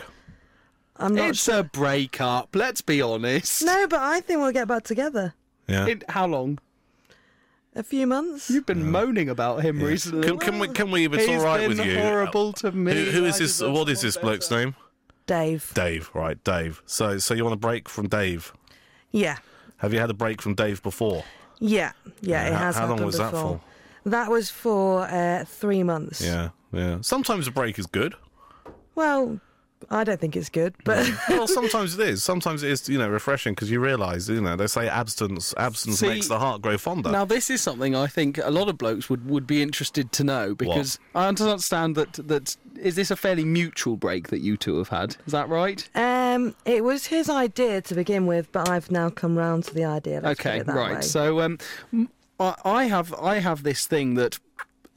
I'm not It's sure. a break-up. Let's be honest. No, but I think we'll get back together. Yeah. In, how long? A few months. You've been moaning about him recently. Can, can we? Can we? If it's He's all right been with you. horrible to me. Who, who is I this? deserve What is someone this bloke's better. name? Dave. Dave. Right, Dave. So, so you want a break from Dave? Yeah. Have you had a break from Dave before? Yeah. Yeah, it How- has how long happened was that before. for? That was for uh, three months. Yeah, yeah. Sometimes a break is good. Well, I don't think it's good, but Well, sometimes it is. Sometimes it is, you know, refreshing because you realise, you know, they say abstinence absence See, makes the heart grow fonder. Now, this is something I think a lot of blokes would, would be interested to know because I understand that that is this a fairly mutual break that you two have had? Is that right? um, it was his idea to begin with, but I've now come round to the idea. Let's put Okay, it that right. way. So um, m- I, I have I have this thing that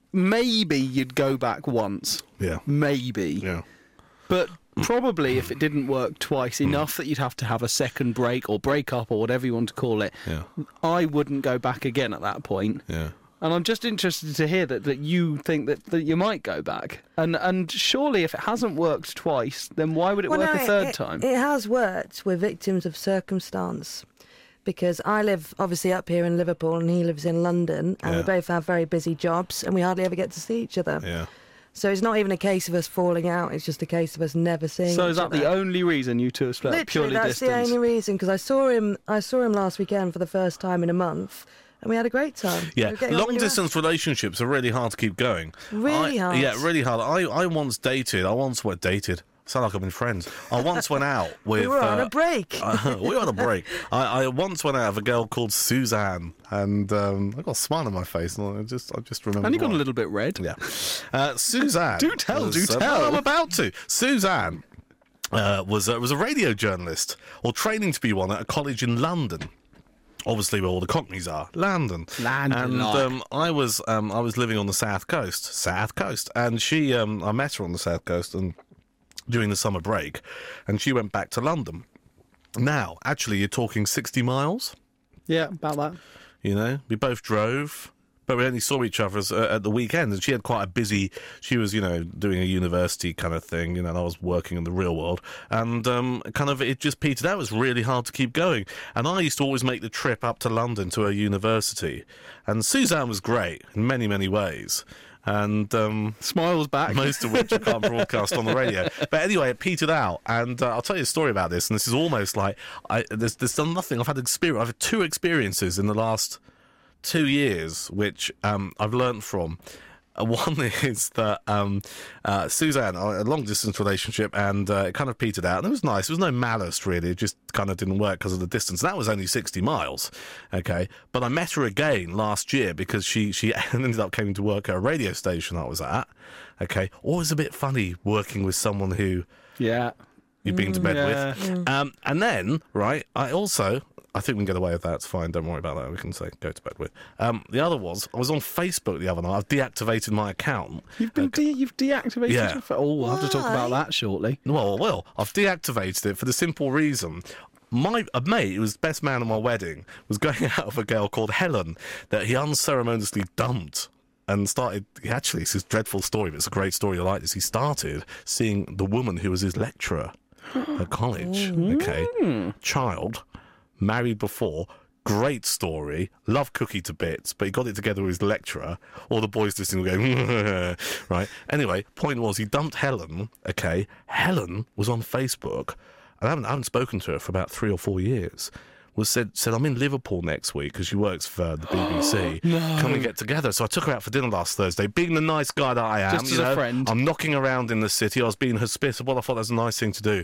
maybe you'd go back once. Yeah. Maybe. Yeah. But probably if it didn't work twice, enough that you'd have to have a second break or break up or whatever you want to call it, Yeah. I wouldn't go back again at that point. Yeah. And I'm just interested to hear that, that you think that, that you might go back. And and surely if it hasn't worked twice, then why would it Well, work no, a third it, time? It has worked with victims of circumstance. Because I live obviously up here in Liverpool and he lives in London, and Yeah. we both have very busy jobs and we hardly ever get to see each other. Yeah. So it's not even a case of us falling out, it's just a case of us never seeing So each is that other. the only reason you two have split? Literally, Purely that's distance? the only reason, because I saw him I saw him last weekend for the first time in a month, and we had a great time. We Yeah, were getting on long really well. distance relationships are really hard to keep going. Really I- hard. Yeah, really hard. I, I once dated, I once went dated. Sound like I've been friends. I once went out with. We were on uh, a break. uh, we were on a break. I, I once went out with a girl called Suzanne, and um, I got a smile on my face, and I just, I just remember. And you got why. a little bit red. Yeah. Uh, Suzanne. Do tell, was, do uh, tell. I'm about to. Suzanne uh, was, uh, was a radio journalist, or training to be one at a college in London. Obviously, where all the Cockneys are, London. London, And like. um, I was um, I was living on the south coast, south coast, and she um, I met her on the south coast and during the summer break, and she went back to London. Now, actually, you're talking sixty miles. Yeah, about that. You know, we both drove, but we only saw each other as, uh, at the weekend. And she had quite a busy. She was, you know, doing a university kind of thing. You know, and I was working in the real world, and um, kind of it just petered out. It was really hard to keep going. And I used to always make the trip up to London to her university. And Suzanne was great in many, many ways. And um, Smiles back. most of which I can't broadcast on the radio. But anyway, it petered out, and uh, I'll tell you a story about this. And this is almost like I, there's there's done nothing. I've had experience. I've had two experiences in the last two years, which um, I've learnt from. Uh, One is that um, uh, Suzanne, a long distance relationship, and uh, it kind of petered out. And it was nice. There was no malice, really. It just kind of didn't work because of the distance. That was only sixty miles, okay? But I met her again last year because she, she ended up coming to work at a radio station I was at, okay? Always a bit funny working with someone who Yeah. you've been to bed yeah. with. Um, and then, right, I also... I think we can get away with that. It's fine. Don't worry about that. We can say go to bed with. Um, the other was I was on Facebook the other night. I've deactivated my account. You've been de- you've deactivated Yeah. your phone. Oh, we'll have to talk about Why? that shortly. Well, well, I've deactivated it for the simple reason. My a mate, who was the best man at my wedding, was going out with a girl called Helen that he unceremoniously dumped. And started, actually, it's this dreadful story, but it's a great story. I like this. He started seeing the woman who was his lecturer at college. Okay. Child, married before, great story, love Cookie to bits, but he got it together with his lecturer. All the boys listening were going, right? Anyway, point was he dumped Helen, okay? Helen was on Facebook, and I haven't, I haven't spoken to her for about three or four years. Was said, said I'm in Liverpool next week because she works for the B B C. Can we get together? So I took her out for dinner last Thursday. Being the nice guy that I am, Just you as a know, friend. I'm knocking around in the city. I was being hospitable. I thought that was a nice thing to do.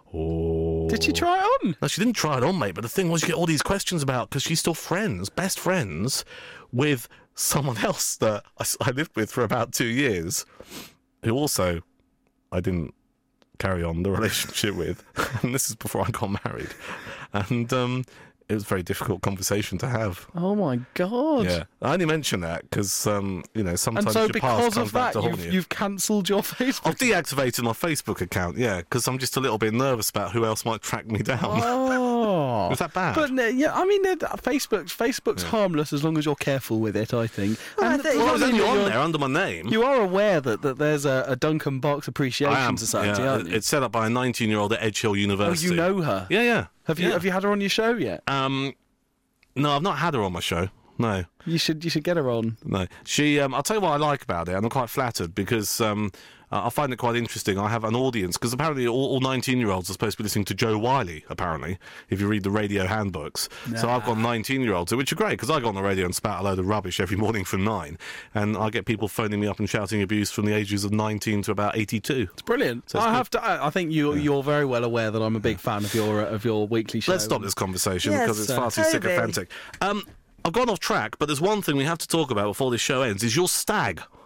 Oh. Did she try it on? No, she didn't try it on, mate. But the thing was, you get all these questions about because she's still friends, best friends, with someone else that I, s- I lived with for about two years, who also I didn't carry on the relationship with. And this is before I got married, and um, it was a very difficult conversation to have. Oh my god! Yeah, I only mention that because um, you know sometimes And so your past because comes of back that, to haunt you've, you. you've cancelled your Facebook. I've deactivated my Facebook account, yeah, because I'm just a little bit nervous about who else might track me down. Oh, Was that bad? But no, yeah, I mean, uh, Facebook's Facebook's harmless as long as you're careful with it. I think. Well, I And think- Well, I was I mean, only on you're- there under my name. You are aware that, that there's a, a Duncan Box Appreciation I am. Society, yeah, aren't you? It's set up by a nineteen-year-old at Edge Hill Oh, University. you know her. Yeah, yeah. Have you yeah. have you had her on your show yet? Um, no, I've not had her on my show. No, You should you should get her on. no. She. Um, I'll tell you what I like about it, and I'm quite flattered because um, uh, I find it quite interesting. I have an audience because apparently all, all nineteen-year-olds are supposed to be listening to Joe Wiley. Apparently, if you read the radio handbooks, so I've got nineteen-year-olds, which are great because I go on the radio and spout a load of rubbish every morning from nine, and I get people phoning me up and shouting abuse from the ages of nineteen to about eighty-two. It's brilliant. So it's I good. have to. I I think you you're very well aware that I'm a big fan of your uh, of your weekly show. Let's stop this conversation Yes, because it's uh, far too Toby. sycophantic. Um, I've gone off track, but there's one thing we have to talk about before this show ends: is your stag.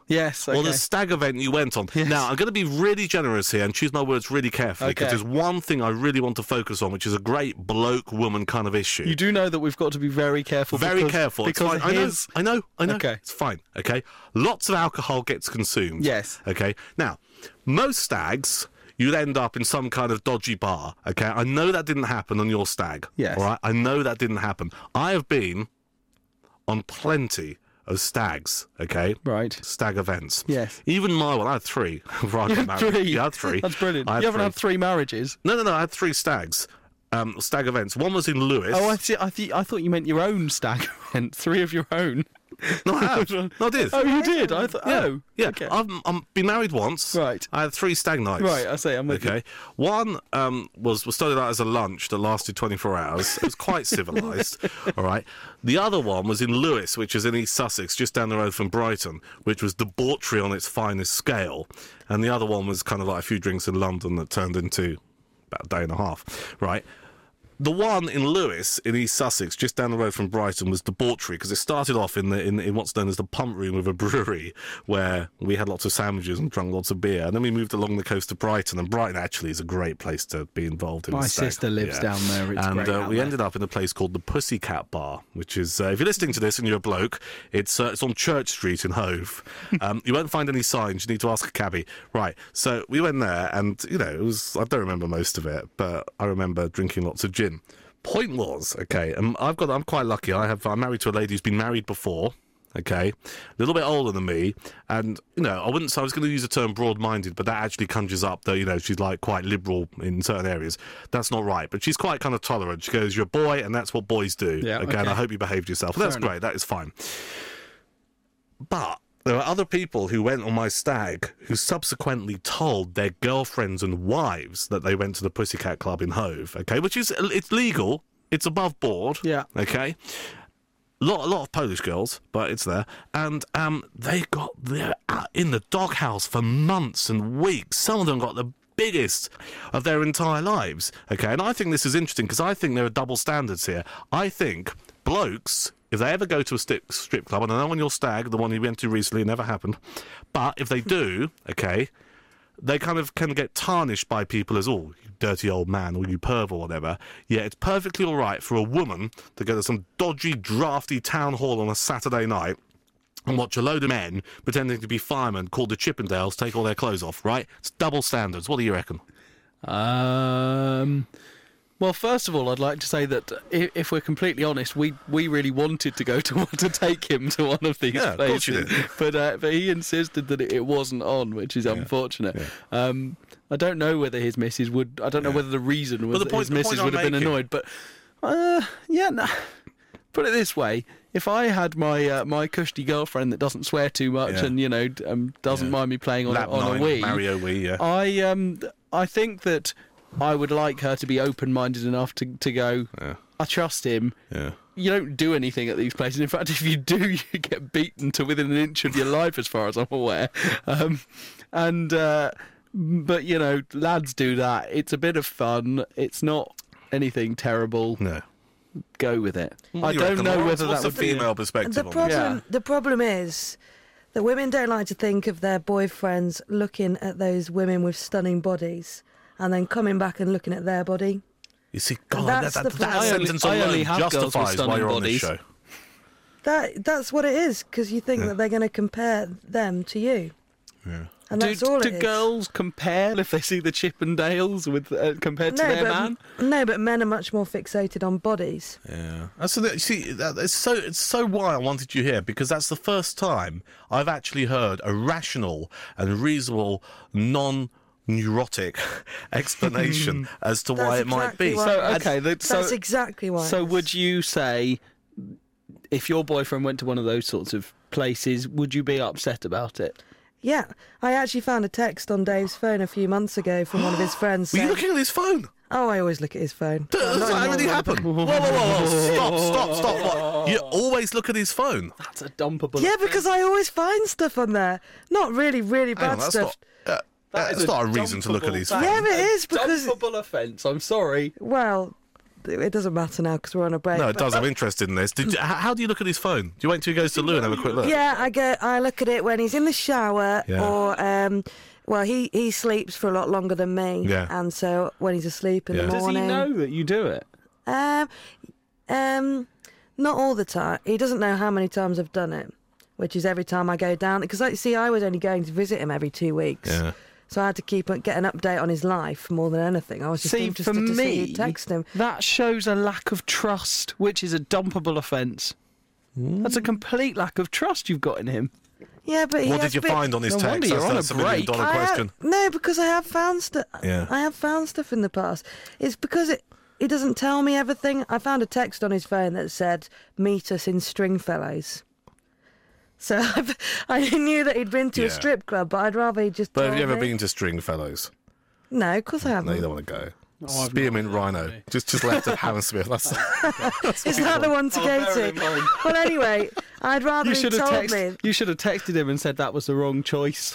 Yes, okay. Or the stag event you went on. Yes. Now, I'm going to be really generous here and choose my words really carefully, because Okay. there's one thing I really want to focus on, which is a great bloke-woman kind of issue. You do know that we've got to be very careful. Very because, careful. It's Because fine. his... I know. I know. I know. Okay. It's fine. Okay. Lots of alcohol gets consumed. Yes. Okay. Now, most stags, you'd end up in some kind of dodgy bar. Okay. I know that didn't happen on your stag. Yes. All right. I know that didn't happen. I have been on plenty of stags. Okay. Right. Stag events. Yes. Even my one. I had three. Before I got married. Three. Yeah, I had three. That's brilliant. I You haven't three. had three marriages. No, no, no. I had three stags. Um, stag events. One was in Lewis. Oh, I see. I, th- I thought you meant your own stag event. Three of your own. No, I have. No, I did. Oh, you did. I thought. Yeah, Oh, yeah. Okay. I've, I've been married once. Right. I had three stag nights. Right. I say. I'm with Okay. One um, was was started out as a lunch that lasted twenty-four hours. It was quite civilised. All right. The other one was in Lewis, which is in East Sussex, just down the road from Brighton, which was debauchery on its finest scale. And the other one was kind of like a few drinks in London that turned into about a day and a half. Right. The one in Lewis, in East Sussex, just down the road from Brighton, was debauchery, because it started off in the in, in what's known as the pump room of a brewery, where we had lots of sandwiches and drunk lots of beer. And then we moved along the coast of Brighton, and Brighton actually is a great place to be involved in. My the stag. sister lives down there. It's and great uh, out we there. ended up in a place called the Pussycat Bar, which is, uh, if you're listening to this and you're a bloke, it's uh, it's on Church Street in Hove. um, you won't find any signs. You need to ask a cabbie. Right. So we went there, and you know, it was. I don't remember most of it, but I remember drinking lots of gin. Point was, okay, um, I've got. I'm quite lucky. I have. I'm married to a lady who's been married before. Okay, a little bit older than me, and you know, I wouldn't. So I was going to use the term broad-minded, but that actually conjures up that you know she's like quite liberal in certain areas. That's not right, but she's quite kind of tolerant. She goes, "You're a boy, and that's what boys do." Yeah, okay, and okay. I hope you behaved yourself. Well, that's Fair enough. great. That is fine. But there are other people who went on my stag who subsequently told their girlfriends and wives that they went to the Pussycat Club in Hove, okay, which is, it's legal, it's above board, Yeah. okay, a lot, a lot of Polish girls, but it's there, and um, they got there in the doghouse for months and weeks. Some of them got the biggest of their entire lives, okay, and I think this is interesting because I think there are double standards here. I think blokes, if they ever go to a strip, strip club, and I know on your stag, the one you went to recently, it never happened, but if they do, okay, they kind of can get tarnished by people as, oh, you dirty old man, or you perv, or whatever. Yeah, it's perfectly all right for a woman to go to some dodgy, drafty town hall on a Saturday night and watch a load of men pretending to be firemen called the Chippendales take all their clothes off, right? It's double standards. What do you reckon? Um. Well, first of all, I'd like to say that if, if we're completely honest, we we really wanted to go to to take him to one of these Yeah, of course you places, did. but uh, but he insisted that it, it wasn't on, which is unfortunate. Um, I don't know whether his missus would. I don't know whether the reason was the that point- his the point missus I'm would have been making- annoyed, but uh, yeah. No. Put it this way: if I had my uh, my cushy girlfriend that doesn't swear too much Yeah. and you know d- um, doesn't Yeah. mind me playing on, a- Lap on a nine, Wii, Mario Wii, yeah. I um I think that I would like her to be open-minded enough to to go. Yeah. I trust him. Yeah. You don't do anything at these places. In fact, if you do, you get beaten to within an inch of your life, as far as I'm aware. Um, and uh, but you know, lads do that. It's a bit of fun. It's not anything terrible. No. Go with it. What I do you don't reckon, know Laura? whether What's that the would be. female perspective The on problem, Yeah. the problem is that women don't like to think of their boyfriends looking at those women with stunning bodies and then coming back and looking at their body. You see, God, That's that, the that, point. that I only- sentence I alone only have girls with justifies why stunning you're on this bodies. show. That that's what it is, because you think that they're going to compare them to you, Yeah. and Do, that's all do it is. girls compare if they see the Chippendales with uh, compared to no, their but man? no, but men are much more fixated on bodies. Yeah, that's the, you see. That, it's so it's so why I wanted you here, because that's the first time I've actually heard a rational and reasonable, non-neurotic explanation as to why That's it might exactly be. why- So And okay, the, so That's exactly why. so it is. would you say if your boyfriend went to one of those sorts of places, would you be upset about it? Yeah, I actually found a text on Dave's phone a few months ago from one of his friends Were you saying, looking at his phone? "Oh, I always look at his phone." Does Not that anymore, really but- happen? Whoa, whoa, whoa, whoa! Stop, stop, stop! What? You always look at his phone. That's a dumpable. Yeah, because I always find stuff on there. Not really, really Hang on, bad that's stuff. not. Uh, That that's is not a reason to look at dumpable his thing. phone. Yeah, but it is because dumpable offence. I'm sorry. well, it doesn't matter now because we're on a break. No, it but- does. I'm interested in this. Did you, h- how do you look at his phone? Do you wait till he goes to loo and have a quick look? Yeah, I go. I look at it when he's in the shower, Yeah. or um, well, he, he sleeps for a lot longer than me, Yeah. and so when he's asleep in Yeah. the Does Does he morning, know that you do it? Um, um, not all the time. He doesn't know how many times I've done it, which is every time I go down. Because, like, see, I was only going to visit him every two weeks. Yeah. So I had to keep get an update on his life more than anything. I was just See, interested for to see me, he'd text him. that shows a lack of trust, which is a dumpable offence. That's a complete lack of trust you've got in him. Yeah, but he What has did you been- find on his No text? wonder you're That's, on that's a a million break. dollar I have- question. no, because I have found stuff. Yeah. I have found stuff in the past. It's because it. He doesn't tell me everything. I found a text on his phone that said, "Meet us in Stringfellows." So I've, I knew that he'd been to Yeah. a strip club, but I'd rather he just. But have told you ever me. been to Stringfellows? No, of course I haven't. No, you don't want to go. I've Spearmint not, Rhino. actually. Just just left of Hammersmith. That's, Is that the one to Oh, go bear in to? mind. Well, anyway, I'd rather You he should have told text, me. You should have texted him and said that was the wrong choice.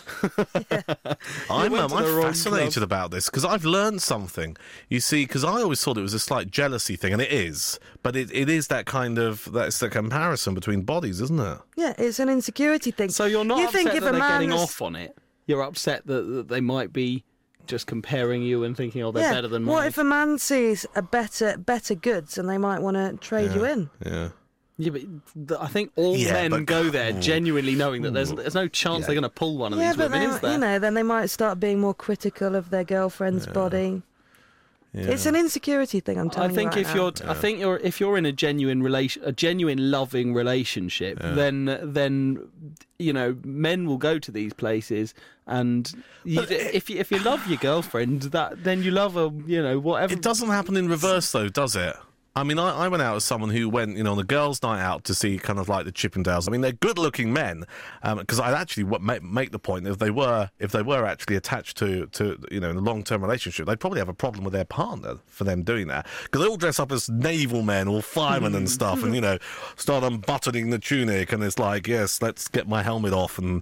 I'm, went um, to I'm the wrong fascinated club. about this because I've learned something. You see, because I always thought it was a slight jealousy thing, and it is. But it, it is that kind of that's the comparison between bodies, isn't it? Yeah, it's an insecurity thing. So you're not you upset think if that a they're man getting is- off on it. You're upset that, that they might be just comparing you and thinking, oh, they're yeah, better than what mine. if a man sees a better better goods and they might want to trade you in? Yeah. Yeah, but th- I think all Yeah, men but- go there genuinely knowing that there's there's no chance Yeah. they're going to pull one of Yeah, these but women, they, is there? you know, then they might start being more critical of their girlfriend's body. Yeah. It's an insecurity thing. I'm I telling think you right if now. you're, I think you're, if you're in a genuine relation, a genuine loving relationship, then then you know men will go to these places, and you, if you, if you love your girlfriend, that then you love her, you know, whatever. It doesn't happen in reverse, though, does it? I mean, I, I went out as someone who went, you know, on a girls' night out to see kind of like the Chippendales. I mean, they're good-looking men, because I'd actually w- make, make the point that if they were, if they were actually attached to, to you know, in a long-term relationship, they'd probably have a problem with their partner for them doing that, because they all dress up as naval men or firemen and stuff, and you know, start unbuttoning the tunic, and it's like, yes, let's get my helmet off and.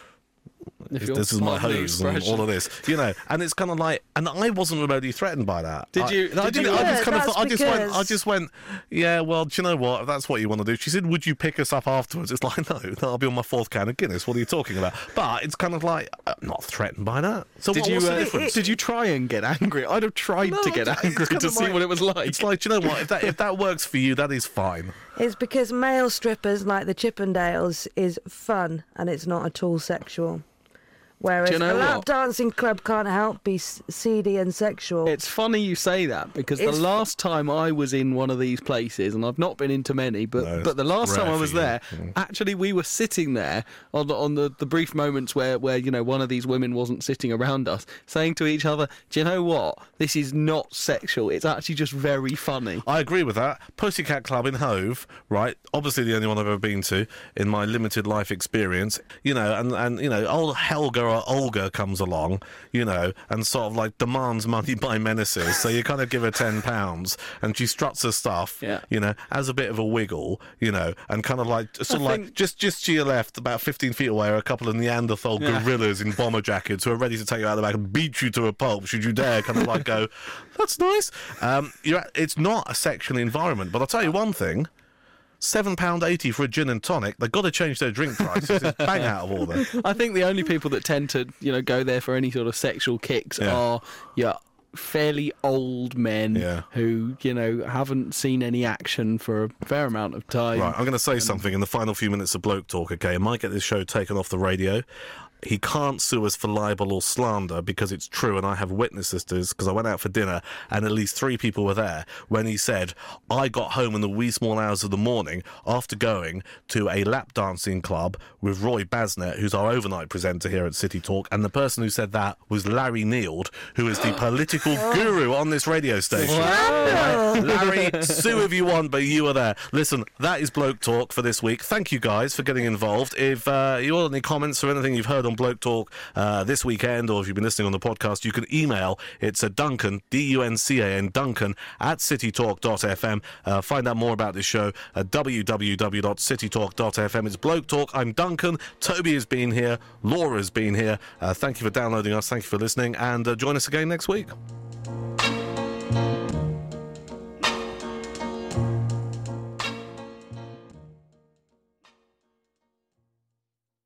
If If you're this is my pardon the hose and expression. all of this, you know, and it's kind of like, and I wasn't remotely threatened by that. Did I- you- I, did did, you- I Yeah, just kind of that's thought, I just went, I because- just went, yeah. Well, do you know what? If that's what you want to do. She said, "Would you pick us up afterwards?" It's like, no, I'll be on my fourth can of Guinness. What are you talking about? But it's kind of like, I'm not threatened by that. So Did what, you what's the uh, difference? did you try and get angry? I'd have tried No, to get it's angry kind to of see like- what it was like. It's like, do you know what? If that if that works for you, that is fine. It's because male strippers like the Chippendales is fun and it's not at all sexual. Whereas Do you know a lap what? dancing club can't help be s- seedy and sexual. It's funny you say that because It's- the last time I was in one of these places, and I've not been into many, but No, but the last rare time I for was you. there, Mm. actually we were sitting there on the, on the, the brief moments where, where you know one of these women wasn't sitting around us, saying to each other, "Do you know what? This is not sexual. It's actually just very funny." I agree with that. Pussycat Club in Hove, right? Obviously the only one I've ever been to in my limited life experience. You know, and, and you know, old Helga or Olga comes along, you know, and sort of like demands money by menaces. So you kind of give her ten pounds and she struts her stuff, Yeah. you know, as a bit of a wiggle, you know, and kind of like, sort of like think- just, just to your left, about fifteen feet away, are a couple of Neanderthal Yeah. gorillas in bomber jackets who are ready to take you out of the back and beat you to a pulp should you dare kind of like go, that's nice. Um, you're, at- it's not a sexual environment, but I'll tell you one thing. seven pounds eighty for a gin and tonic. They've got to change their drink prices. It's bang out of order. I think the only people that tend to you know go there for any sort of sexual kicks Yeah. are yeah. fairly old men Yeah. who, you know, haven't seen any action for a fair amount of time. Right, I'm going to say something in the final few minutes of Bloke Talk, okay? I might get this show taken off the radio. He can't sue us for libel or slander because it's true, and I have witnesses to this because I went out for dinner and at least three people were there when he said, I got home in the wee small hours of the morning after going to a lap dancing club with Roy Basnet, who's our overnight presenter here at City Talk, and the person who said that was Larry Neild, who is the political guru on this radio station. Right? Larry, sue if you want, but you were there. Listen, that is Bloke Talk for this week. Thank you guys for getting involved. If uh, you want any comments or anything you've heard on Bloke Talk uh, this weekend, or if you've been listening on the podcast, you can email. It's a Duncan, D U N C A N, Duncan, at citytalk dot f m. Uh, find out more about this show at w w w dot citytalk dot f m. It's Bloke Talk. I'm Duncan. Toby has been here. Laura's been here. Uh, thank you for downloading us. Thank you for listening. And uh, join us again next week.